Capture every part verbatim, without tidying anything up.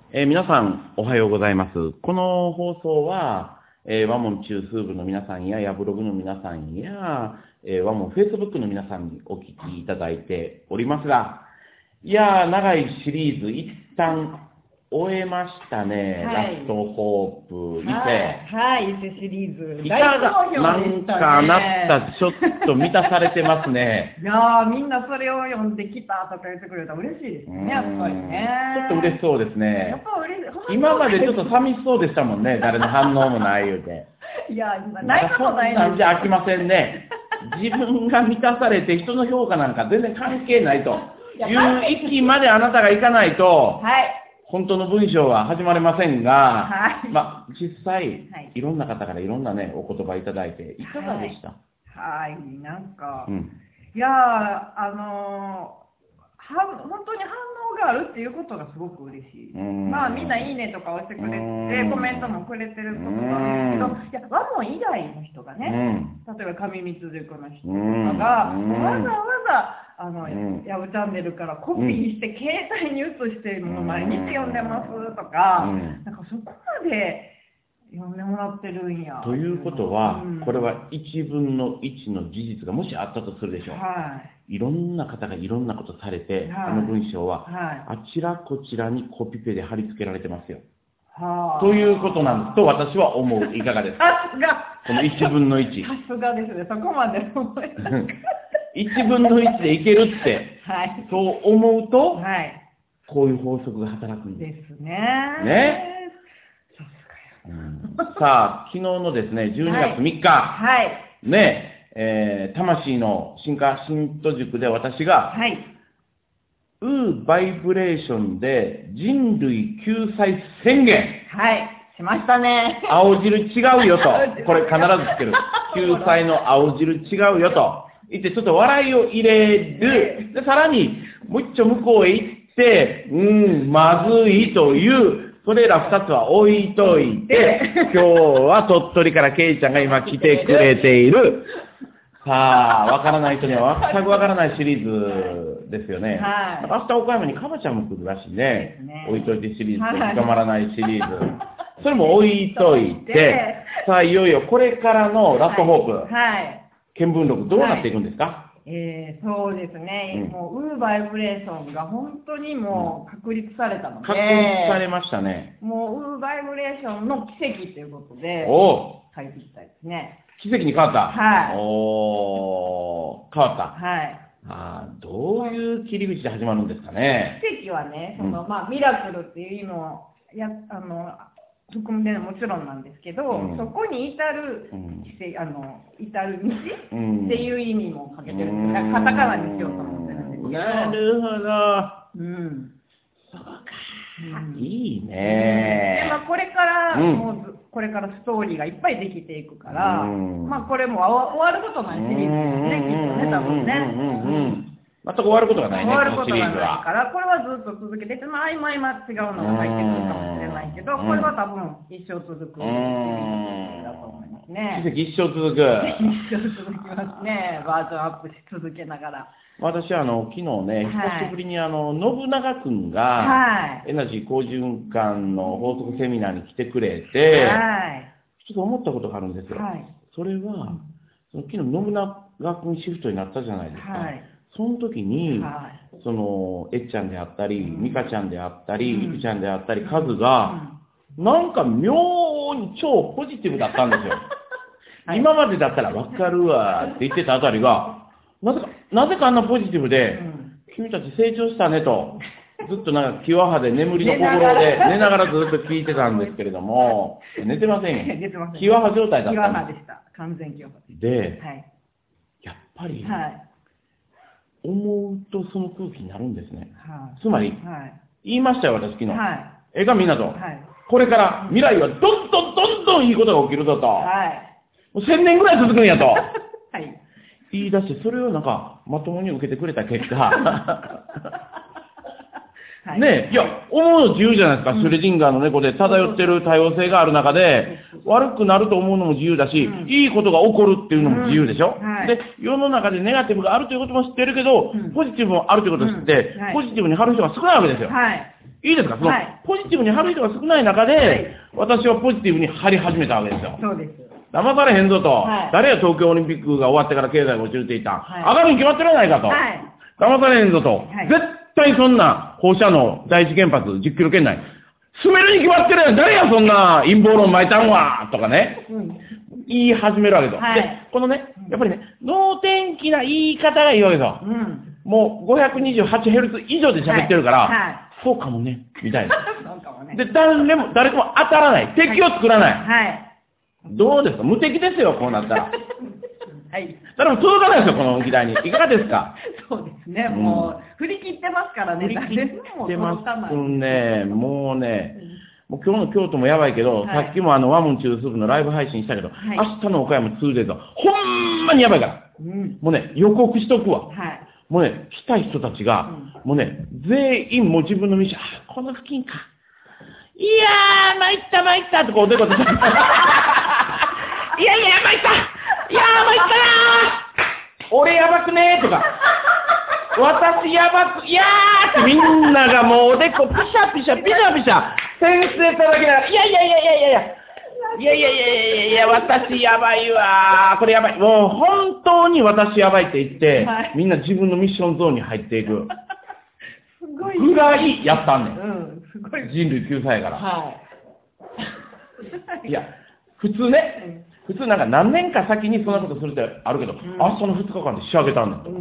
えー、皆さん、おはようございます。この放送は、えー、ワモン中枢部の皆さんや、ヤブログの皆さんや、えー、ワモンフェイスブックの皆さんにお聞きいただいておりますが、いやー、長いシリーズ、一旦終えましたね。はい、ラストホープ、伊勢。 はい、はい、伊勢シリーズ。 いかが、なんかあなた、ちょっと満たされてますね。 いやー、みんなそれを読んできたとか言ってくれたら嬉しいですね、やっぱりね。 ちょっと嬉しそうですね。 やっぱ嬉しい。 今までちょっと寂しそうでしたもんね、誰の反応もない言うて。 いや、今、ないことないんです。じゃ飽きませんね。自分が満たされて人の評価なんか全然関係ないという域まであなたがいかないと、はい。本当の文章は始まれませんが、はい、まあ、実際、はい、いろんな方からいろんなね、お言葉いただいて、いかがでした？ はい、はい、なんか、うん、いやー、あのー、は、本当に反応があるっていうことがすごく嬉しい。まあ、みんないいねとか押してくれて、コメントもくれてることなんですけど、いや、ワモン以外の人がね、例えば上光塾の人とかが、わざわざ、あの、うん、ヤブチャンネルからコピーして、うん、携帯に移してもう毎日読んでますとか、うん、なんかそこまで読んでもらってるんや。 ということは、うん、これはいちぶんのいちの事実がもしあったとするでしょう。はい。いろんな方がいろんなことされて、はい、あの文章は、はい、あちらこちらにコピペで貼り付けられてますよ。はあ、ということなんですと私は思う。いかがですか？ さすが。 このいちぶんのいち。 さすがですね。そこまで思います。 いちぶんのいちでいけるって、はい、そう思うと、はい、こういう法則が働くんです。 ですね。 ね。さすがや、うん、さあ、昨日のですね、じゅうにがつみっか、はい、ね、えー、魂の進化新都塾で私が、はい、ウーバイブレーションで人類救済宣言。 はい。しましたね。 青汁違うよと。これ必ずつける。救済の青汁違うよと。言ってちょっと笑いを入れる。で、さらに、もう一丁向こうへ行って、うーん、まずいという、それら二つは置いといて、今日は鳥取からケイちゃんが今来てくれている。さあ、わからない人には全くわからないシリーズですよね。はい。明日岡山にカバちゃんも来るらしいね。ね、置いといてシリーズと深まらないシリーズ。それも置いといて、さあ、いよいよこれからのラストホープ。はい。はい見聞録どうなっていくんですか？はい、 えー、そうですね、うん、もうウーバイブレーションが本当にもう確立されたので、 確立されましたね。 もうウーバイブレーションの奇跡ということでお書いていきたいですね。 奇跡に変わった。 はい。 おー、変わった。 はい。 あー、どういう切り口で始まるんですかね。 奇跡はね、その、うん、まあミラクルっていう意味をやあの含んでもちろんなんですけど、うん、そこに至る、うん、あの至る道、うん、っていう意味もかけてるんです。カタカナにしようと思ってるんですけど。 なるほど。 うん。 そうか。うん、いいね。 でまあこれから、うん、もうこれからストーリーがいっぱいできていくから、うん、まあこれも終わることないシリーズですね、きっとね、多分ね。 全く終わることがないね、 終わることがないから、これはずっと続けて、その合間合間違うのが入ってくるかもしれないけど、これは多分一生続くシリーズだと思いますね。 奇跡一生続く。 一生続きますね。バージョンアップし続けながら。 私はあの昨日ね、久しぶりにあの信長くんが、はい、エナジー好循環の法則セミナーに来てくれて、はい、ちょっと思ったことがあるんですよ。はい、それは、その昨日信長くんシフトになったじゃないですか。はい、その時に、はい、その、えっちゃんであったり、美香ちゃんであったり、いくちゃんであったり、カズが、なんか妙に超ポジティブだったんですよ。はい、今までだったらわかるわって言ってたあたりが、なぜか、なぜかあんなポジティブで、うん、君たち成長したねと、ずっとなんか気和派で眠りの心で寝ながらずっと聞いてたんですけれども、寝てませんよ。 寝てません。 気和派状態だったんです。気和派でした。完全気和派で。で、はい、やっぱり、はい思うとその空気になるんですね。はい、つまり、はい、言いましたよ、私昨日。はい、ええかみんなと、はい。これから未来はどんどんどんどんいいことが起きるぞと。はい、もう千年ぐらい続くんやと。はい、言い出して、それをなんかまともに受けてくれた結果、ねえ、いや、思うの自由じゃないですか。シュレディンガーの猫で漂ってる多様性がある中で、悪くなると思うのも自由だし、うん、いいことが起こるっていうのも自由でしょ、うんはい、で、世の中でネガティブがあるということも知ってるけど、うん、ポジティブもあるということを知って、うんはい、ポジティブに貼る人が少ないわけですよ。はい、 いいですか、その、はい、ポジティブに貼る人が少ない中で、はい、私はポジティブに貼り始めたわけですよ。 そうです。 騙されへんぞと、はい、誰や東京オリンピックが終わってから経済が落ちるって言った、はい、上がるに決まってるやないかと、はい、騙されへんぞと、はい、絶対そんな放射能第一原発じゅっキロ圏内、住めるに決まってるやん、誰やそんな陰謀論巻いたんはとかね、うん、言い始めるわけですよ。はい、で、このね、やっぱりね、能天気な言い方がいいわけですよ。うん、もう ごひゃくにじゅうはちヘルツ 以上で喋ってるから、はいはい、そうかもね、みたいな。そうかもね。で、誰も、誰とも当たらない。敵を作らない。はい。どうですか、無敵ですよ、こうなったら。はい。誰も届かないですよ、この議題に。いかがですか？ そうですね、もう、うん、振り切ってますからね、 振り切ってますね、もうね、もう今日の京都もやばいけど、はい、さっきもあの、ワムン中枢部のライブ配信したけど、はい、明日の岡山ツーデーズは、ほんまにやばいから。うん、もうね、予告しとくわ。はい。もうね、来た人たちが、うん、もうね、全員もう自分の道、あ、この付近か。いやー、参った参ったってこう、おでこで。いやいや、参った。いやー、参ったなー。俺やばくねーとか。私やばく、いやーってみんながもうおでこピシャピシャピシャピシャ。先生ただけながら、いやいやいやいやいやいや。いやいやいやいやいや、私やばいわー。これやばい。もう本当に私やばいって言って、はい、みんな自分のミッションゾーンに入っていく。すごい。ぐらいやったんねん。うん、すごい。人類救済やから。はい。いや、普通ね、普通なんか何年か先にそんなことするってあるけど、うん、あ、そのふつかかんで仕上げたんだと、うんうんうん。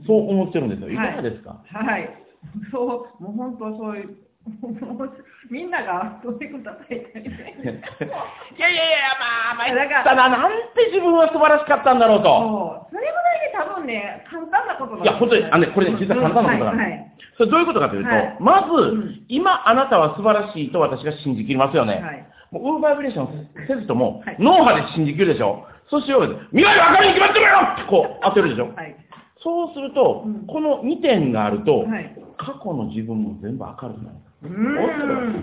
そう思ってるんですよ。いかがですか？ はい。はい、そう、もう本当そういう。みんながそういうこと叩いてる。いやいやいや、まあ、まあ、だから、なんて自分は素晴らしかったんだろうと。 それぐらいで多分ね、簡単なことが。いや、本当に、あのね、これね、実は簡単なことなんです。はいはい、それどういうことかというと、はい、まず、うん、今あなたは素晴らしいと私が信じきりますよね。はい、もうウーバイブレーションせずとも、はい、脳波で信じきるでしょ。そうしようよ。未来は明るいに決まってるよってこう当てるでしょ。はい、そうすると、うん、このにてんがあると、はい、過去の自分も全部明るくなる。うん、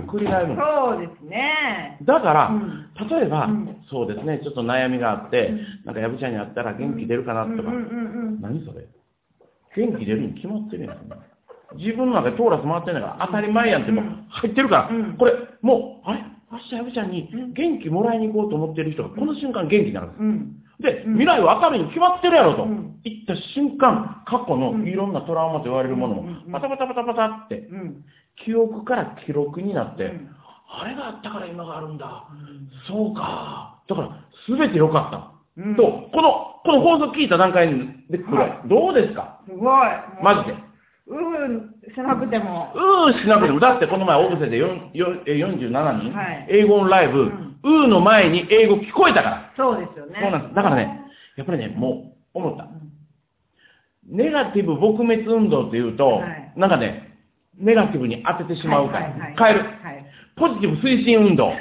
繰り返るの。そうですね。 だから、うん、例えば、うん、そうですね、ちょっと悩みがあって、うん、なんかやぶちゃんに会ったら元気出るかなとか、何それ元気出るに決まってるやん。自分の中でトーラス回ってんだから当たり前やんってもう入ってるから、うん、これ、もう、あれ明日やぶちゃんに元気もらいに行こうと思ってる人がこの瞬間元気になるんです。うんで、未来は明るいに決まってるやろと、うん、言った瞬間、過去のいろんなトラウマと言われるものも、パタパタパタパタって、うん、記憶から記録になって、うん、あれがあったから今があるんだ。うん、そうか。だから、すべて良かった。うん、と、この、この放送聞いた段階で、これ、どうですか？ すごい。 マジで。 うーしなくても。 うーしなくても。だってこの前、オブセでよんじゅうななにん、はい、英語のライブ、うんうーの前に英語聞こえたから。 そうですよね。 そうなんです。だからね、やっぱりね、もう、思った。うん、ネガティブ撲滅運動って言うと、はい、なんかね、ネガティブに当ててしまうから、はいはいはい、変える、はい。ポジティブ推進運動。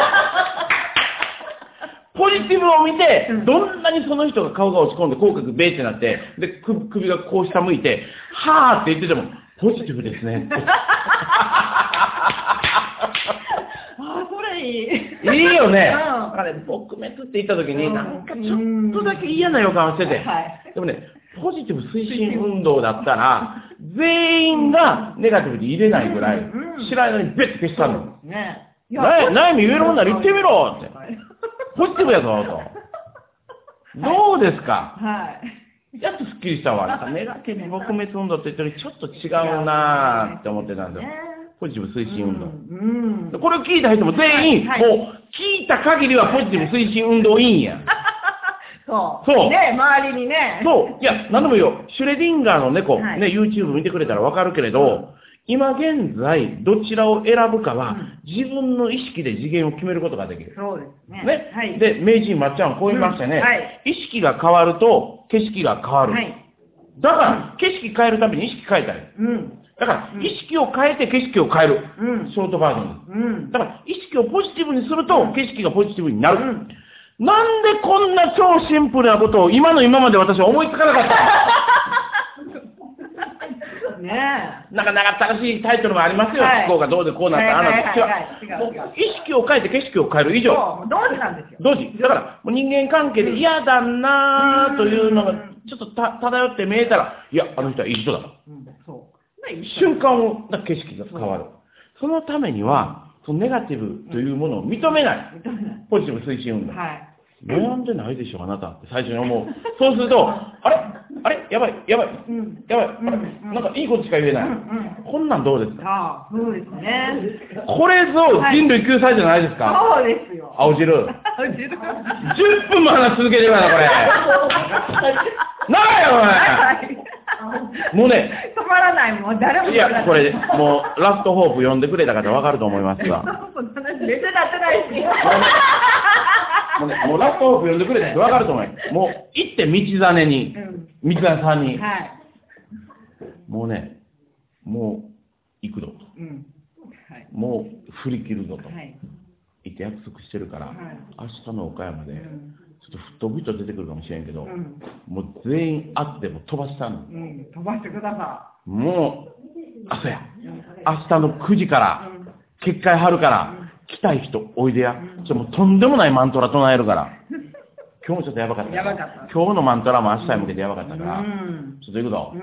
ポジティブを見て、どんなにその人が顔が落ち込んで、口角ベーってなって、で、首がこう下向いて、はーって言ってても、ポジティブですね。いいよね。だからね、撲滅って言った時に、なんかちょっとだけ嫌な予感をしてて、はい、でもね、ポジティブ推進運動だったら、全員がネガティブで入れないぐらい、知らないのにベッて消したの。ね、悩み言えるもんなら言ってみろって。ポジティブやぞと。どうですか？はい。やっとスッキリしたわ。なんかネガティブ撲滅運動って言ったらちょっと違うなーって思ってたんですよ。ポジティブ推進運動、うんうん、これを聞いた人も全員、はいはい、もう聞いた限りはポジティブ推進運動いいんや。 そうそうね、周りにね。 そういや何でもいいよ。シュレディンガーの猫、はい、ね YouTube 見てくれたらわかるけれど、うん、今現在どちらを選ぶかは、うん、自分の意識で次元を決めることができる。 そうですね。 ね、 はい、 で名人まっちゃんこう言いましたね、うんはい。意識が変わると景色が変わる。はい、だから景色変えるために意識変えたい。うんだから、うん、意識を変えて景色を変える、うん、ショートバージョンです、うん、だから意識をポジティブにすると、うん、景色がポジティブになる、うん、なんでこんな超シンプルなことを今の今まで私は思いつかなかったねえなんか長ったらしいタイトルもありますよ、はい、気候がどうでこうなったあなた意識を変えて景色を変える以上同時なんですよ同時だからもう人間関係で嫌だなーというのがちょっとた漂って見えたらいやあの人はいい人だと、うん、そう瞬間を景色が変わる。 そのためには、そのネガティブというものを認めない。 認めない。 ポジティブ推進運動。 はい。 悩んでないでしょ、あなたって最初に思う。そうすると、あれあれやばい、やばい、うん、やばい、うん、なんかいいことしか言えない。うんうん、こんなんどうですか？ ああ、そうですね。これぞ人類救済じゃないですか？ はい、そうですよ。 青汁。 青汁。じゅっぷんも話し続けてるから、これ。長いよ、お前。もうね。 止まらない、もう誰も。 いや、これ、もう、ラストホープ読んでくれた方わかると思いますが。 出てなってないし。 もうね、もうラストホープ読んでくれた人わかると思います。もう、行って道真に、道真さんに、はい、もうね、もう、行くぞと。うんはい、もう、振り切るぞと。はい、言って約束してるから、はい、明日の岡山で、うん、ちょっとふっとぶと出てくるかもしれんけど、うん、もう全員会っても飛ばしたの。 うん、飛ばしてください。もう、あ、そうや。明日のくじから、うん、結界張るから、うん来たい人おいでや、うん、ちょっととんでもないマントラ唱えるから今日もちょっとやばかったやばかった今日のマントラも明日に向けてやばかったから、うん、ちょっと行くぞ、うん、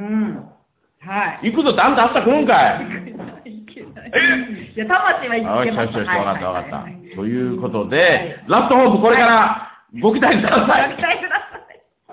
はい行くぞってあんた明日来るんかいいけないえいや魂は行けますよしよしよし分かった分かったということで、はい、ラストホープこれからご期待ください、 ご期待ください